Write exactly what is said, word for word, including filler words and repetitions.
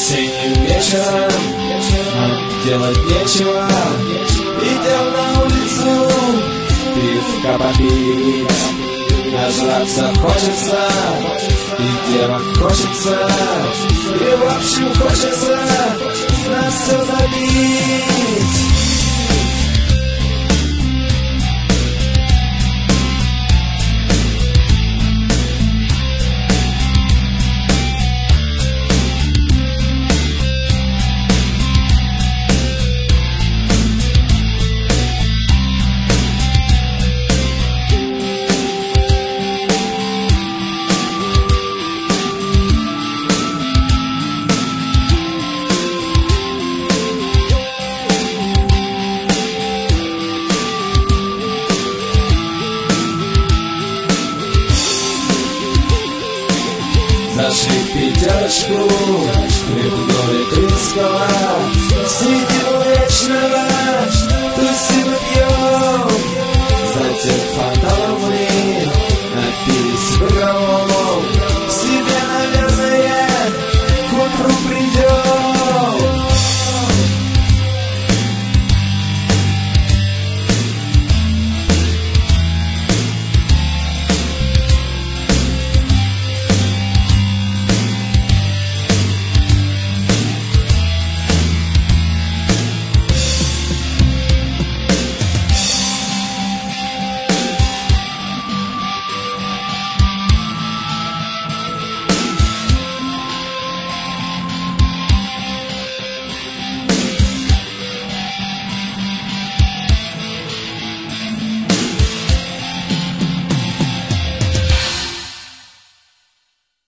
Осенним вечером нам делать нечего, идем на улицу пивка попить. Нажраться хочется, и девок хочется, и в общем хочется нас все забить. Нашли пятерочку, хлебнули крымского, сидим вечно, тусим и пьем.